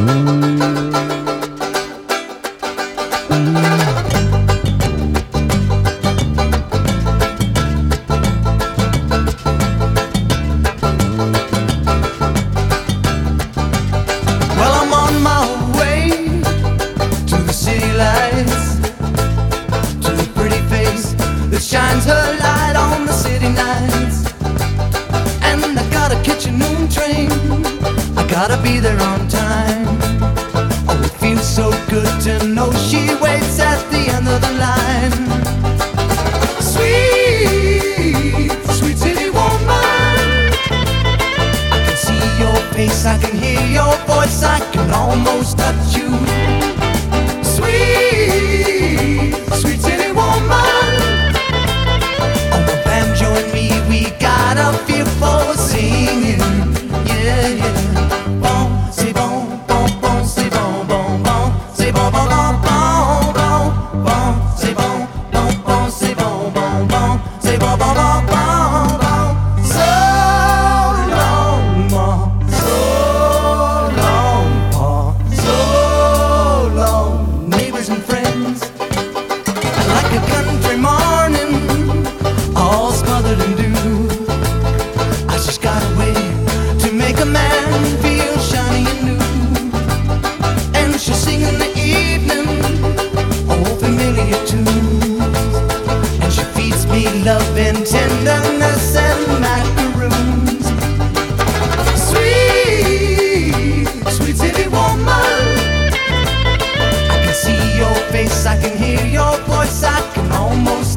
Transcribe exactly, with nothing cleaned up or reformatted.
Shines her light on the city nights. And I gotta catch a noon train, I gotta be there on time. Oh, it feels so good to know she waits at the end of the line. Sweet, sweet city woman, I can see your face, I can hear your voice, I can almost touch you. Sweet, sweet city woman, join me, we got a feel for singing. Yeah, yeah. Bon, c'est bon, bon, bon, c'est bon, bon, bon, c'est bon, bon, bon, bon, bon, bon, c'est bon, bon, bon, c'est bon, bon, bon, c'est bon, bon, bon, bon, bon. So long, ma, so long, pa, so long, neighbors and friends, like a country morning, all smothered in dew. I just got a way to make a man feel shiny and new. And she'll sing in the evening old familiar tunes. And she feeds me love and tenderness and macaroons. Sweet, sweet city woman, I can see your face, I can hear your voice, I can almost